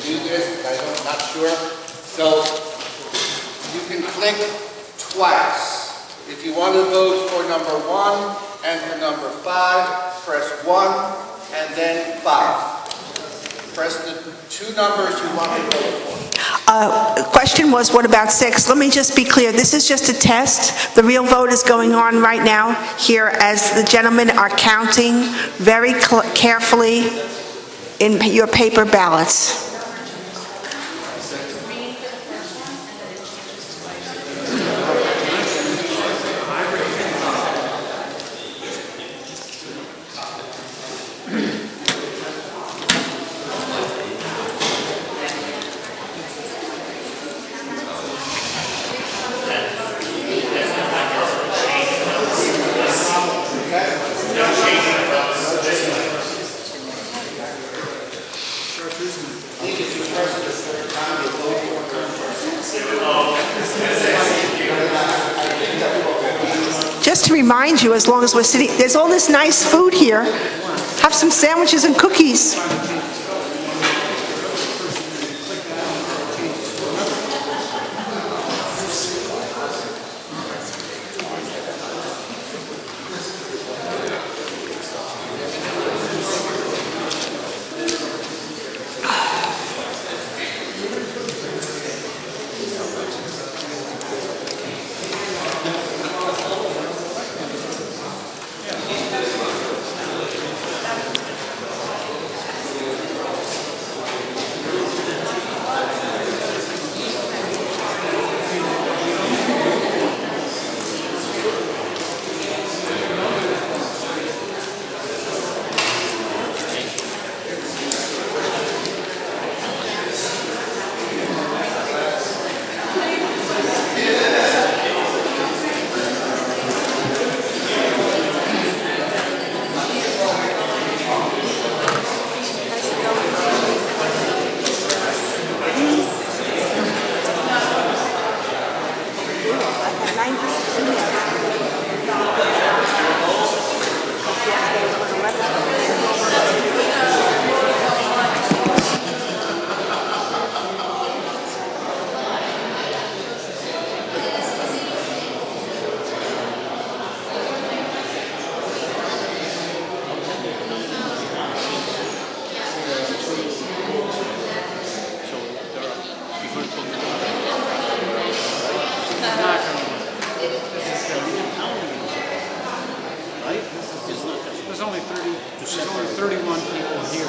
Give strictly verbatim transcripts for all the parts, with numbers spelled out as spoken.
do this, I don't, I'm not sure. So you can click twice. If you want to vote for number one and for number five, press one and then five. Press the two numbers you want to vote for. Uh, question was, what about six? Let me just be clear. This is just a test. The real vote is going on right now here as the gentlemen are counting very carefully in your paper ballots. Just to remind you, as long as we're sitting, there's all this nice food here. Have some sandwiches and cookies. There's only thirty. There's only thirty-one people here,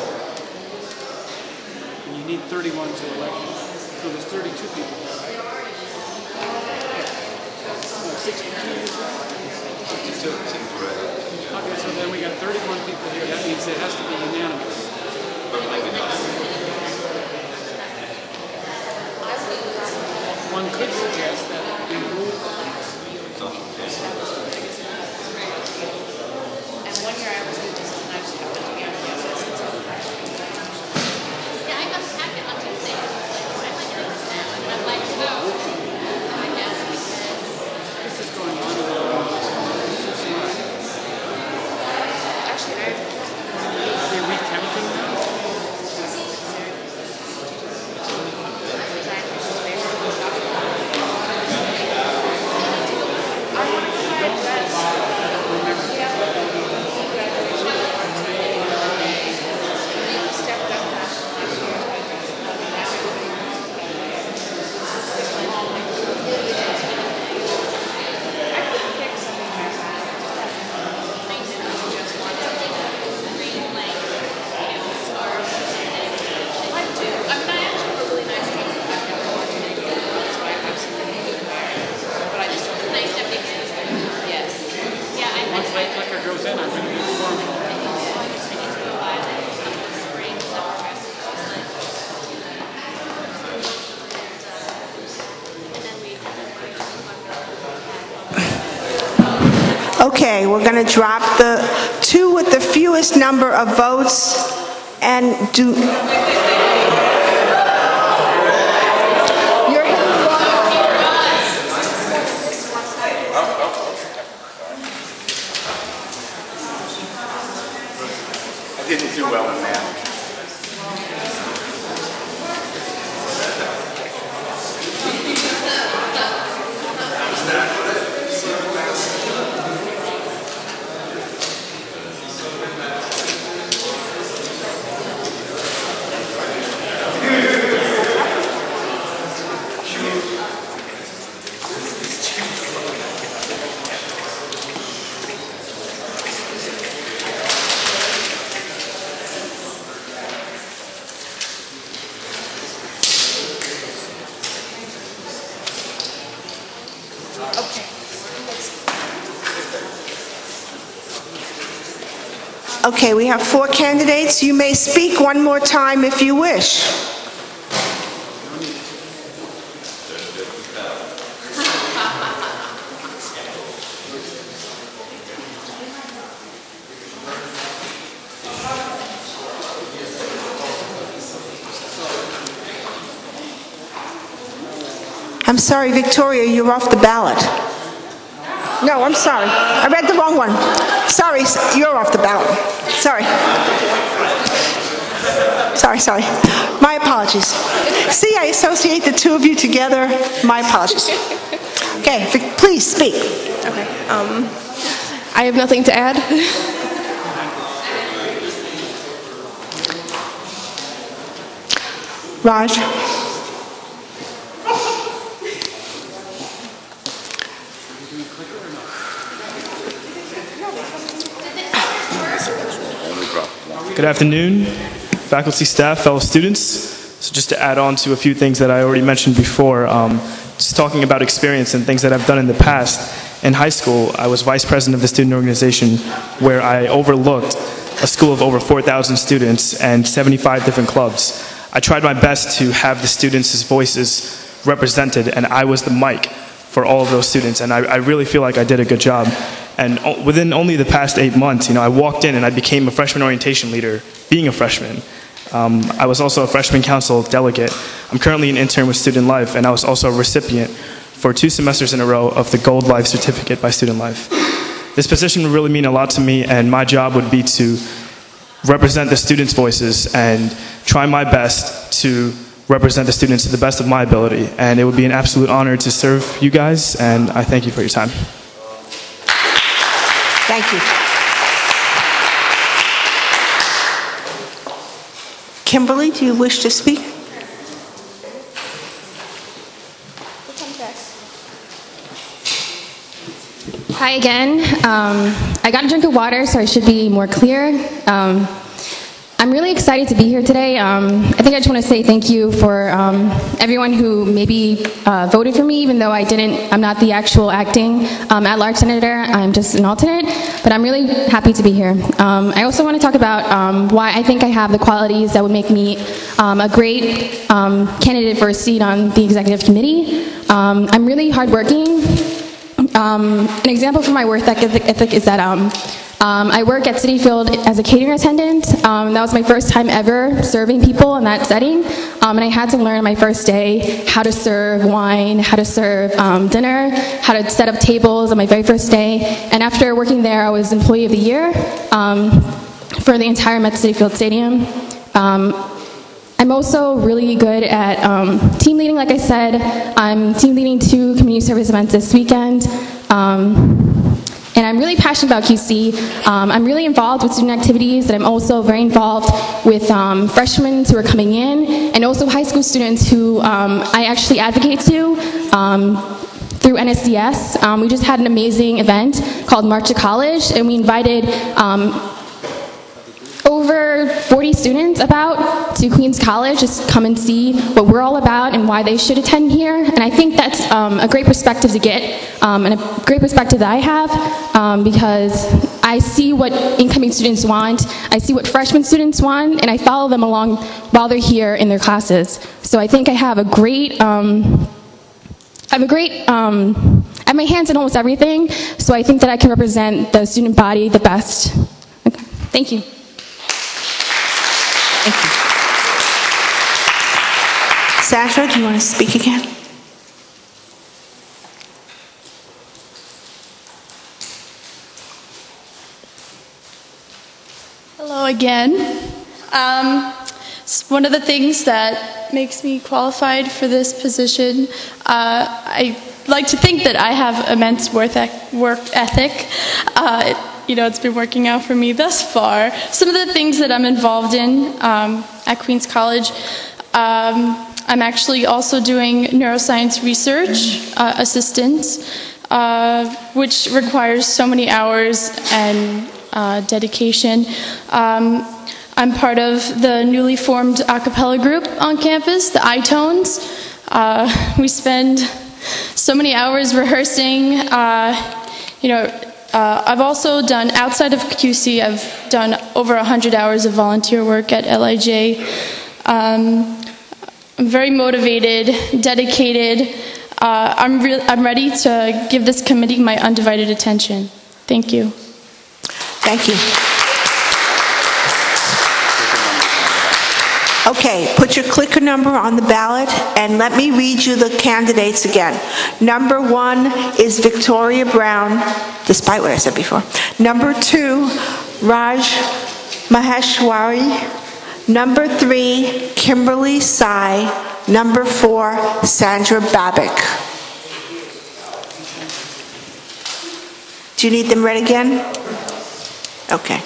and you need thirty-one to elect them. So there's thirty-two people. No, sixty-two. fifty-two seems right. Okay, so then we got thirty-one people here. That means it has to be unanimous. But maybe not. One could suggest that we move. And one year I was just and I just happened to be on campus. And so yeah, I got a packet on Tuesday. I'm like, I'm like, no. I guess because This is going on. actually I Are they recounting now? Okay, we're going to drop the two with the fewest number of votes and do... You're I didn't do well in math. Okay, we have four candidates. You may speak one more time if you wish. I'm sorry, Victoria, you're off the ballot. No, I'm sorry. I read the wrong one. Sorry, you're off the ballot. Sorry. Sorry, sorry. My apologies. See, I associate the two of you together. My apologies. Okay, Vic, please speak. Okay. Um, I have nothing to add. Raj? Good afternoon, faculty, staff, fellow students. So just to add on to a few things that I already mentioned before, um, just talking about experience and things that I've done in the past. In high school, I was vice president of the student organization where I overlooked a school of over four thousand students and seventy-five different clubs. I tried my best to have the students' voices represented, and I was the mic for all of those students, and I, I really feel like I did a good job. And o- within only the past eight months, you know, I walked in and I became a freshman orientation leader, being a freshman. Um, I was also a freshman council delegate. I'm currently an intern with Student Life, and I was also a recipient for two semesters in a row of the Gold Life Certificate by Student Life. This position would really mean a lot to me, and my job would be to represent the students' voices and try my best to represent the students to the best of my ability. And it would be an absolute honor to serve you guys, and I thank you for your time. Thank you. Kimberly, do you wish to speak? Hi again. Um, I got a drink of water, so I should be more clear. Um, I'm really excited to be here today. Um, I think I just want to say thank you for um, everyone who maybe uh, voted for me, even though I didn't. I'm not the actual acting um, at-large senator. I'm just an alternate, but I'm really happy to be here. Um, I also want to talk about um, why I think I have the qualities that would make me um, a great um, candidate for a seat on the executive committee. Um, I'm really hardworking. Um, an example for my work ethic, ethic is that um, um, I work at Citi Field as a catering attendant. Um, that was my first time ever serving people in that setting, um, and I had to learn on my first day how to serve wine, how to serve um, dinner, how to set up tables on my very first day. And after working there, I was Employee of the Year um, for the entire Met Citi Field Stadium. Um, I'm also really good at um, team leading, like I said. I'm team leading two community service events this weekend. Um, and I'm really passionate about Q C. Um, I'm really involved with student activities, and I'm also very involved with um, freshmen who are coming in, and also high school students who um, I actually advocate to um, through N S C S. Um, we just had an amazing event called March to College, and we invited um, over forty students about to Queens College just to come and see what we're all about and why they should attend here. And I think that's um, a great perspective to get, um, and a great perspective that I have, um, because I see what incoming students want, I see what freshman students want, and I follow them along while they're here in their classes. So I think I have a great, um, I have a great, um, I have my hands in almost everything, so I think that I can represent the student body the best. Okay. Thank you. Thank you. Sasha, do you want to speak again? Hello again. Um, s- one of the things that makes me qualified for this position, uh, I like to think that I have immense work ec- work ethic. Uh, it, you know, it's been working out for me thus far. Some of the things that I'm involved in um, at Queens College, um, I'm actually also doing neuroscience research uh, assistance, uh, which requires so many hours and uh, dedication. Um, I'm part of the newly formed a cappella group on campus, the iTones. Uh, we spend so many hours rehearsing, uh, you know, Uh, I've also done, outside of Q C, I've done over one hundred hours of volunteer work at L I J. Um, I'm very motivated, dedicated. Uh, I'm, re- I'm ready to give this committee my undivided attention. Thank you. Thank you. Okay, put your clicker number on the ballot, and let me read you the candidates again. Number one is Victoria Brown, despite what I said before. Number two, Raj Maheshwari. Number three, Kimberly Sai. Number four, Sandra Babick. Do you need them read again? Okay.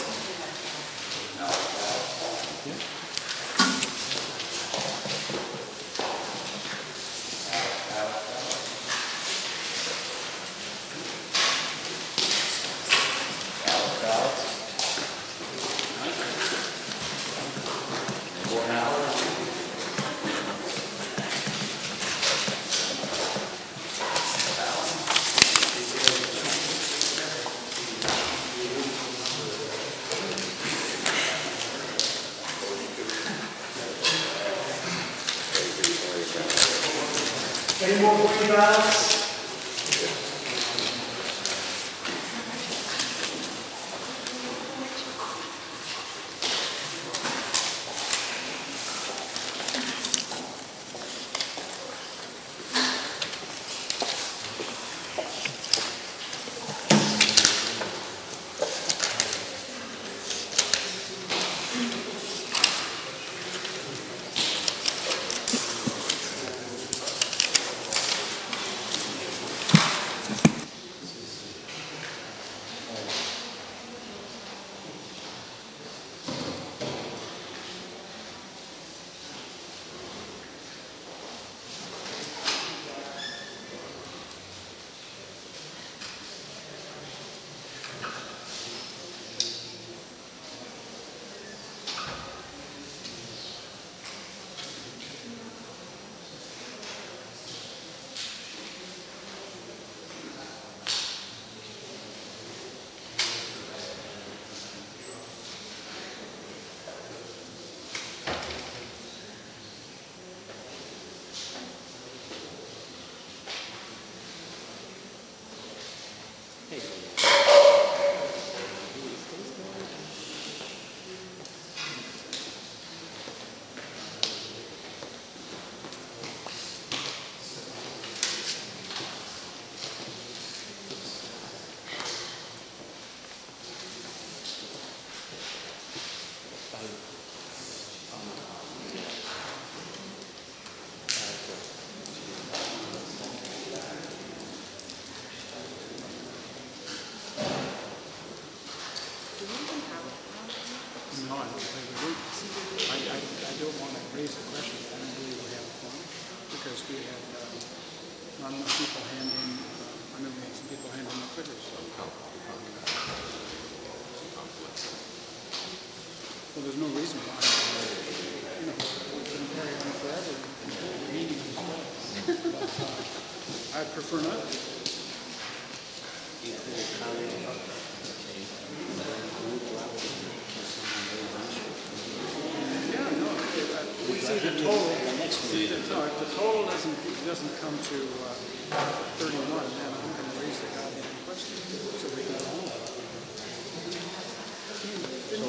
Any more voting ballots? No, I don't think we do. I, I, I don't want to raise the question. I don't believe we have a quorum because we had uh, not enough people handing, uh, I mean, we had some people handing the critters. Well, there's no reason why. You know, we can carry on forever until the meeting is done. But uh, I prefer not to. See the total. See the, no, if the total doesn't doesn't come to uh, thirty-one, then I'm going to raise the goddamn question so we can go home. No,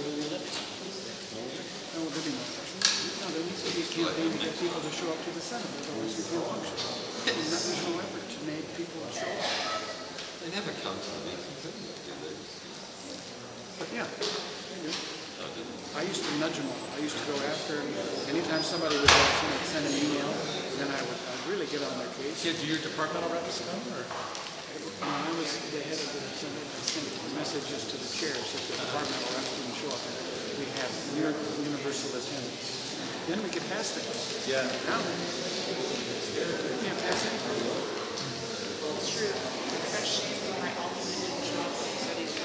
well, there'll be no question. No, there needs to be a campaign to get people to show up to the Senate. Otherwise, we can't function. And that, there's no effort to make people show up. They never come to the meetings, do they? But yeah, they do. I used to nudge them all. I used to go after them. Anytime somebody would you know, send an email, then I would I'd really get on their case. Yeah, do your departmental reps come, or? When I was the head of the Senate, I sent messages to the chairs if the departmental reps didn't show up. We have near universal attendance. Then we could pass things. Yeah. Now, we can't pass anything. It's true. Especially when my alternate didn't show up on studies.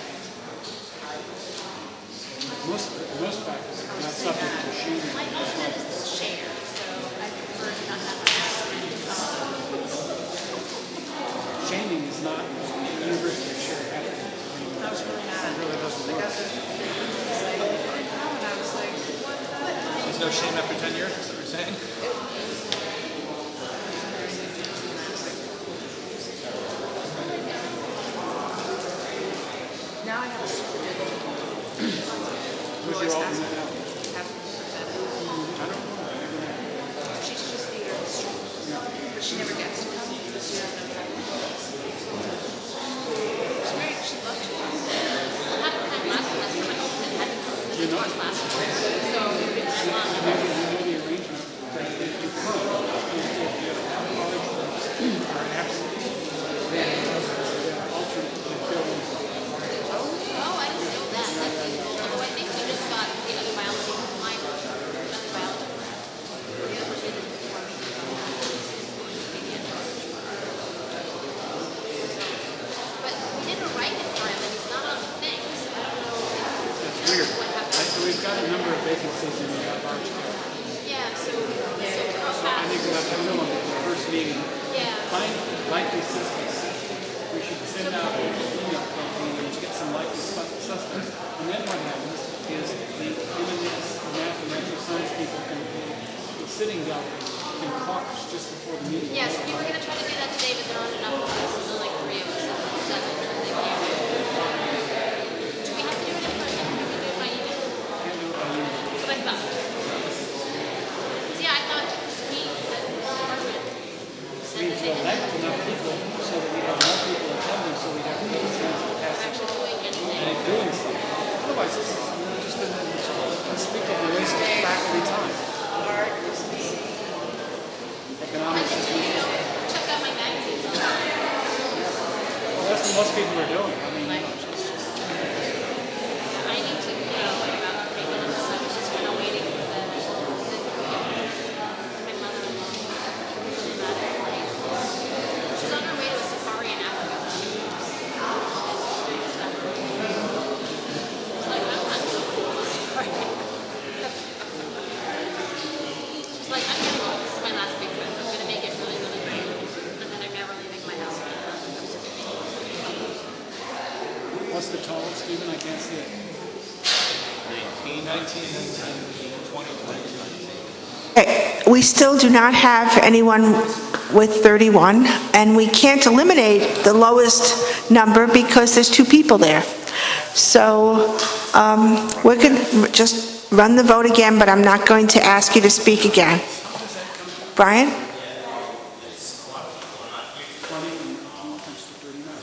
Most, most faculty are not subject to shooting. My alternate is the chair, so I prefer to not have my alternate. Shaming is not university chair. no shame after ten years, is that what you're saying? Now I have a super Who's your alternate now? She should just be here on the street. But she never gets to come because she doesn't know how to do it. She's very, she loves to. Half the time last semester, my husband had to come to the course last semester. So we've been that long. You know the arrangement that if you come, if you have college that are absent, then the alternate can fill in. Oh, I didn't know that. That's useful. Although I think we just got the other biology minor, another biology. The other person did it before me. But we didn't write it for him, and he's not on the thing, so I don't know That's if weird. what Right, happened. so we've got a number of vacancies in the large care. Yeah, so, so Carl So I think we'll have to passed. fill them at the first meeting. Yeah. Find likely suspects. We should send out an email campaign to get some likely sus- suspects. And then what happens is the humanities, math, and natural science people can, the sitting gallery can caucus just before the meeting. Yeah, so we were gonna try to do that today, but there aren't enough of us, so like three of us, seven, they can't. Do we have to do it in person? Can we do it by email? Can't do it by email. That's what I thought. Yeah, I thought we, the department, said We that they should didn't elect enough people so that we have more people attending, so we have a chance to pass it actually doing anything. and doing something. Otherwise, this is just an unspeakable waste of faculty time. art is me. I Economics think, is you know, check out my magazines on that. well, that's what most people are doing. I mean, Like, I need to go in about three minutes, so I was just kind of waiting for the, my mother-in-law. She's not at like, she's on her way to a safari in Africa. She's doing stuff. It's like, I'm not going to a safari. She's like, I'm gonna go, this is my last big trip, I'm gonna make it really, really great, and then I'm never leaving my house again. I'm just what's the total, Stephen? I can't see it. nineteen, nineteen, twenty, twenty. Okay, we still do not have anyone with thirty-one, and we can't eliminate the lowest number because there's two people there. So um, we're going to just run the vote again, but I'm not going to ask you to speak again. Brian? twenty and two comes to thirty-nine.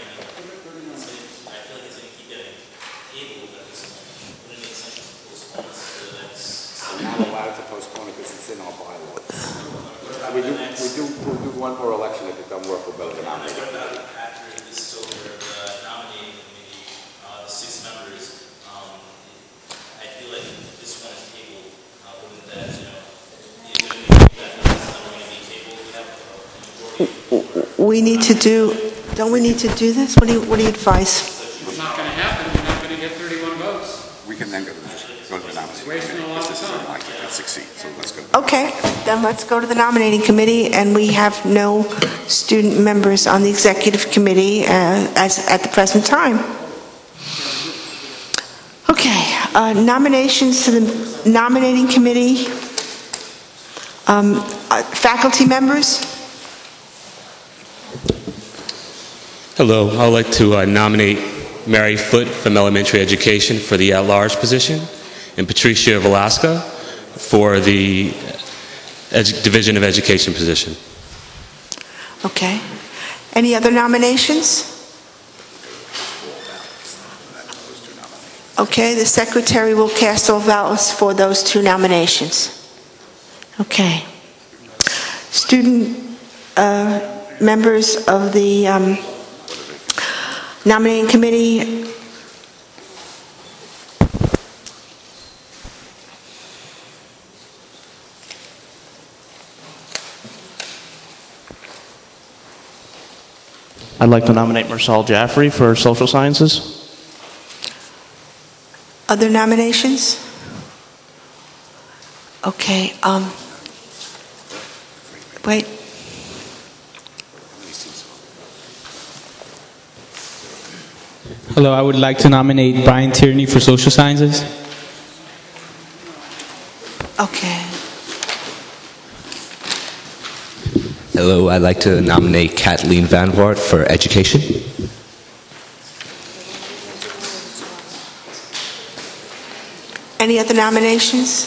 We're not allowed to postpone it because it's in our bylaws. We do, we do, we'll do one more election if it doesn't work, we'll go to the nominating committee. After this is over, the nominating committee, uh, the six members, um, I feel like this one is tabled, uh, wouldn't that, you know, is it going to be, that this number going to be tabled, we have a majority. We need to do, don't we need to do this? What do you, what do you advise? It's not going to happen. We're not going to get thirty-one votes. We can then go to, just go to the nominating Wasting committee, a lot because of this is time. like it, six seats, so let's go. Okay, then let's go to the nominating committee, and we have no student members on the executive committee uh, as at the present time. Okay, uh, nominations to the nominating committee. Um, uh, Faculty members? Hello, I'd like to uh, nominate Mary Foote from Elementary Education for the at-large position, and Patricia Velasca for the edu- Division of Education position. Okay. Any other nominations? Okay, the secretary will cast all ballots for those two nominations. Okay. Student uh, members of the um, nominating committee, I'd like to nominate Marcel Jaffrey for Social Sciences. other nominations? Okay, um, wait. Hello, I would like to nominate Brian Tierney for Social Sciences. Okay. Hello, I'd like to nominate Kathleen Van Voort for education. Any other nominations?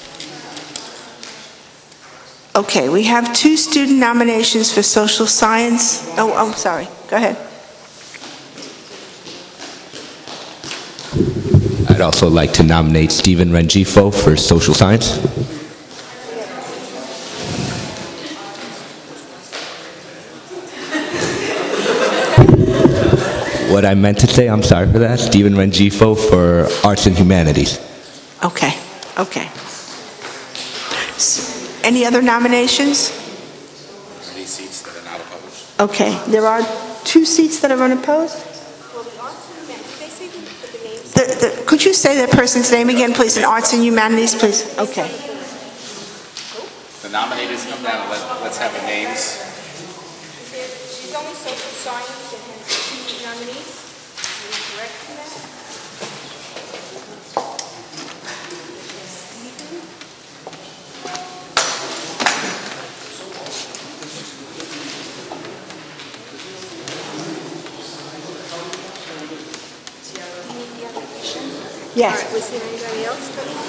Okay, we have two student nominations for social science. Oh, I'm sorry. Go ahead. I'd also like to nominate Stephen Rengifo for social science. What I meant to say, I'm sorry for that, Stephen Rengifo for arts and humanities. Okay, okay. S- Any other nominations? Any seats that are not opposed? Okay, there are two seats that are unopposed? The, the, could you say that person's name again, please, in arts and humanities, please? Okay. The nominators come down and let, let's have the names. She's only social science and has two nominees. Are you correct in that? Yes. All right, was there anybody else?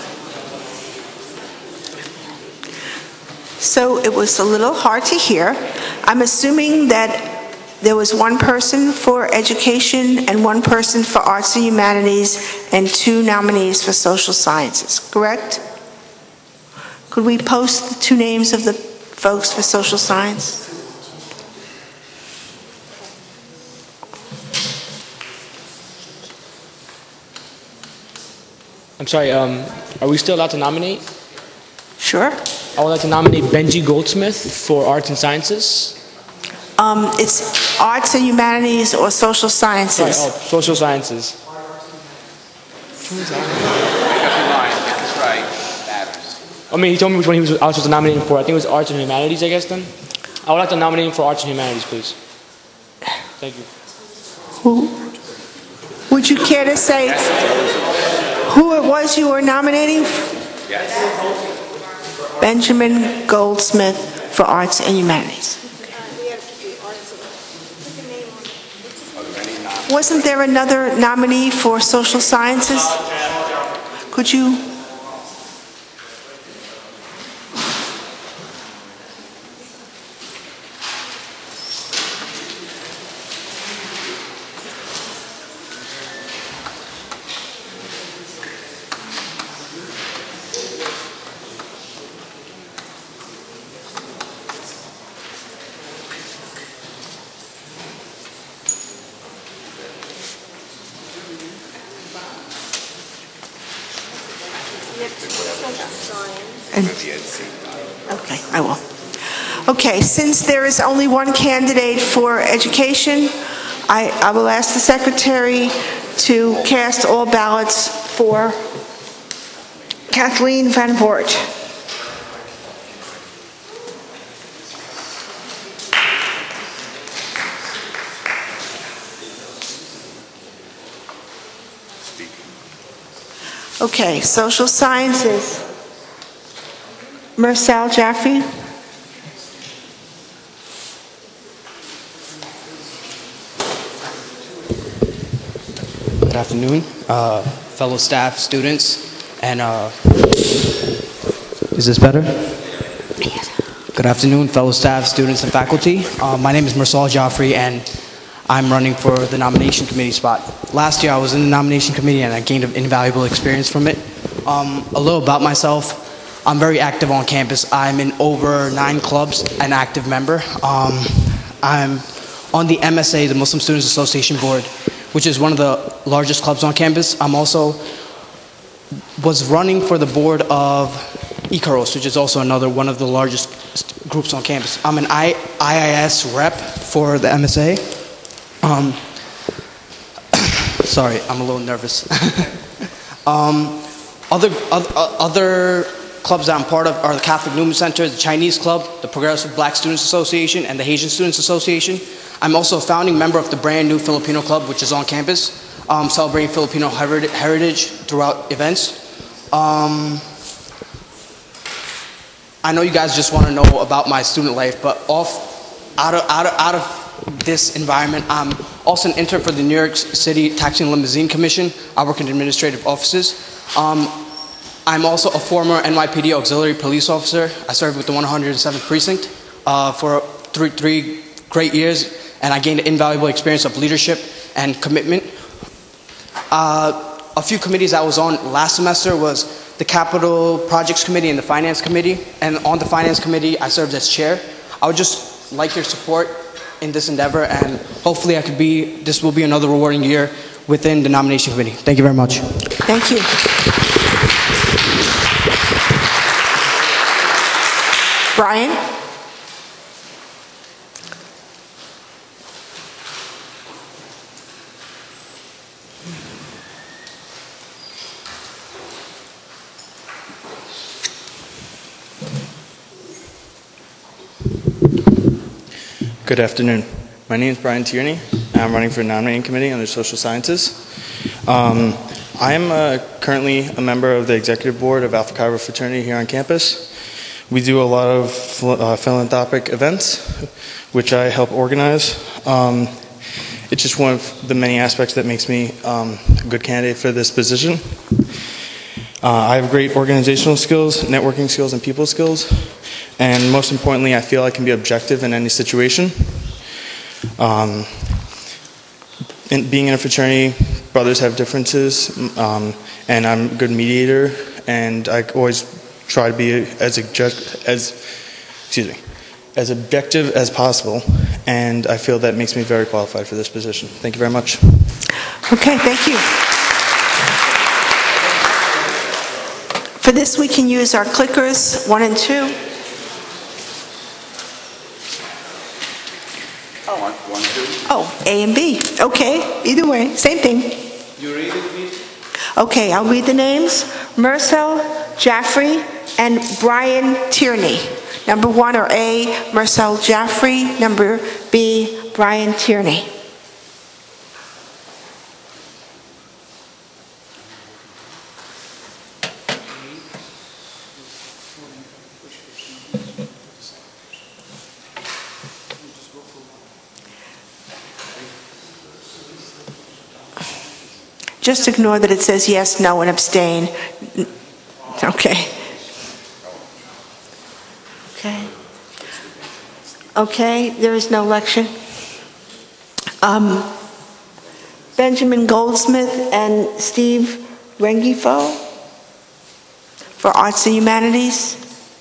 So it was a little hard to hear. I'm assuming that there was one person for education and one person for arts and humanities and two nominees for social sciences, correct? Could we post the two names of the folks for social science? I'm sorry, um, are we still allowed to nominate? Sure. I would like to nominate Benji Goldsmith for Arts and Sciences. Um, it's arts and humanities or social sciences? Sorry, oh, social sciences. Make up your mind, get this right, matters. I mean, he told me which one he was, I was supposed to nominate him for. I think it was Arts and Humanities, I guess, then. I would like to nominate him for Arts and Humanities, please. Thank you. Who? Would you care to say who it was you were nominating? Yes. Benjamin Goldsmith for Arts and Humanities. Wasn't there another nominee for social sciences? Could you? And, okay, I will. Okay, since there is only one candidate for education, I, I will ask the secretary to cast all ballots for Kathleen Van Voort. Okay, social sciences. Marcel Jaffrey. Good afternoon, uh, fellow staff, students, and uh, is this better? Good afternoon, fellow staff, students, and faculty. Uh, my name is Marcel Jaffrey, and I'm running for the nomination committee spot. Last year, I was in the nomination committee, and I gained an invaluable experience from it. Um, a little about myself. I'm very active on campus. I'm in over nine clubs, an active member. Um, I'm on the M S A, the Muslim Students Association Board, which is one of the largest clubs on campus. I'm also was running for the board of Icaros, which is also another one of the largest groups on campus. I'm an I I S rep for the M S A. Um, sorry, I'm a little nervous. um, other, other other clubs that I'm part of are the Catholic Newman Center, the Chinese Club, the Progressive Black Students Association, and the Haitian Students Association. I'm also a founding member of the brand new Filipino Club, which is on campus, um, celebrating Filipino heritage throughout events. Um, I know you guys just want to know about my student life, but off, out of, out of, out of this environment, I'm also an intern for the New York City Taxi and Limousine Commission. I work in administrative offices. Um, I'm also a former N Y P D auxiliary police officer. I served with the one hundred seventh Precinct uh, for three, three great years, and I gained an invaluable experience of leadership and commitment. Uh, a few committees I was on last semester was the Capital Projects Committee and the Finance Committee, and on the Finance Committee I served as chair. I would just like your support in this endeavor, and hopefully I could be, this will be another rewarding year within the nomination committee. Thank you very much. Thank you. Brian? Good afternoon. My name is Brian Tierney. I'm running for the nominating committee under social sciences. Um, I am uh, currently a member of the executive board of Alpha Chi Rho Fraternity here on campus. We do a lot of ph- uh, philanthropic events, which I help organize. Um, it's just one of the many aspects that makes me um, a good candidate for this position. Uh, I have great organizational skills, networking skills, and people skills. And most importantly, I feel I can be objective in any situation. Um, in, being in a fraternity, brothers have differences, um, and I'm a good mediator, and I always try to be as object, as excuse me, as objective as possible, and I feel that makes me very qualified for this position. Thank you very much. Okay, thank you. For this, we can use our clickers, one and two. Oh, one, one, two. Oh, A and B. Okay, either way, same thing. You read it, please? Okay, I'll read the names. Marcel Jaffrey and Brian Tierney. Number one are A, Marcel Jaffrey. Number B, Brian Tierney. Just ignore that it says yes, no, and abstain. Okay. Okay. Okay, there is no election. Um, Benjamin Goldsmith and Steve Rengifo for Arts and Humanities.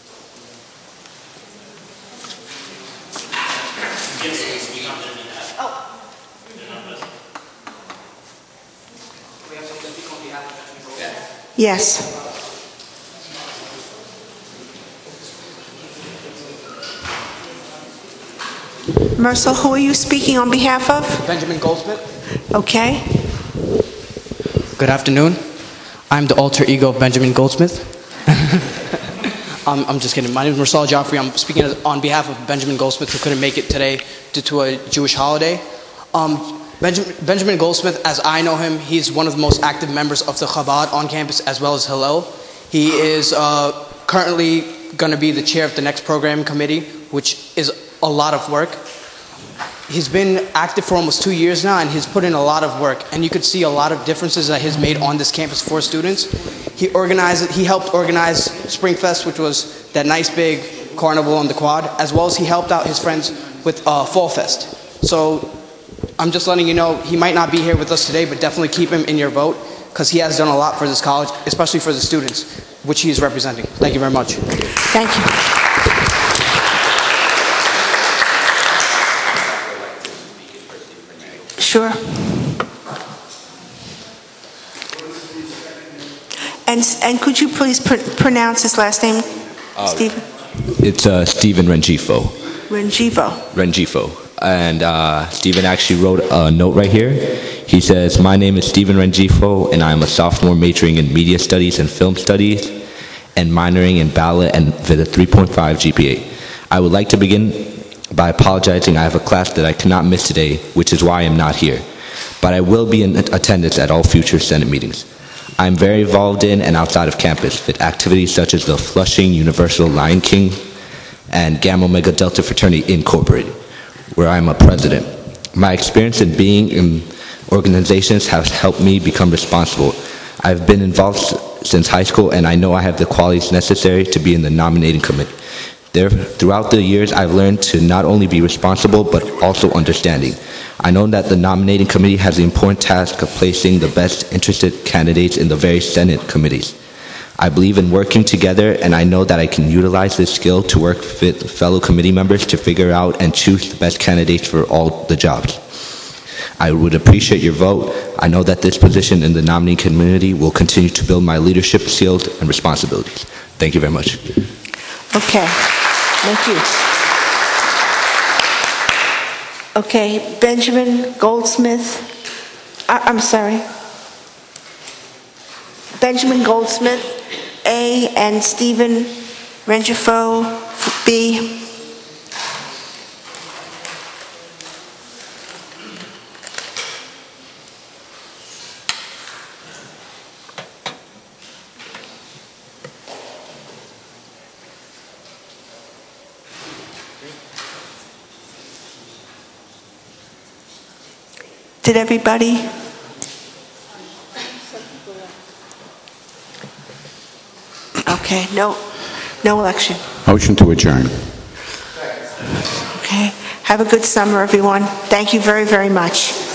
Yes. Marcel, who are you speaking on behalf of? Benjamin Goldsmith. Okay. Good afternoon. I'm the alter ego of Benjamin Goldsmith. um, I'm just kidding. My name is Marcel Jaffrey. I'm speaking on behalf of Benjamin Goldsmith, who couldn't make it today due to a Jewish holiday. Um, Benjamin, Benjamin Goldsmith, as I know him, he's one of the most active members of the Chabad on campus, as well as Hillel. He is uh, currently going to be the chair of the next program committee, which is a lot of work. He's been active for almost two years now, and he's put in a lot of work. And you could see a lot of differences that he's made on this campus for students. He organized, he helped organize Springfest, which was that nice big carnival on the quad, as well as he helped out his friends with uh, Fall Fest. So I'm just letting you know, he might not be here with us today, but definitely keep him in your vote, because he has done a lot for this college, especially for the students, which he is representing. Thank you very much. Thank you. Sure. And, and could you please pr- pronounce his last name, Uh, Stephen? It's uh, Stephen Rengifo. Rengifo. Rengifo. And uh, Stephen actually wrote a note right here. He says, "My name is Stephen Rengifo, and I am a sophomore majoring in media studies and film studies, and minoring in ballot and with a three point five G P A. I would like to begin by apologizing. I have a class that I cannot miss today, which is why I am not here. But I will be in attendance at all future Senate meetings. I'm very involved in and outside of campus with activities such as the Flushing Universal Lion King and Gamma Omega Delta Fraternity Incorporated, where I'm a president. My experience in being in organizations has helped me become responsible. I've been involved s- since high school, and I know I have the qualities necessary to be in the nominating committee. There, throughout the years, I've learned to not only be responsible, but also understanding. I know that the nominating committee has the important task of placing the best interested candidates in the various Senate committees. I believe in working together, and I know that I can utilize this skill to work with fellow committee members to figure out and choose the best candidates for all the jobs. I would appreciate your vote. I know that this position in the nominating committee will continue to build my leadership skills and responsibilities. Thank you very much. Okay, thank you. Okay, Benjamin Goldsmith, I- I'm sorry. Benjamin Goldsmith, A, and Stephen Rengifo, B. Did everybody? Okay, no, no election. Motion to adjourn. Okay, have a good summer, everyone. Thank you very, very much.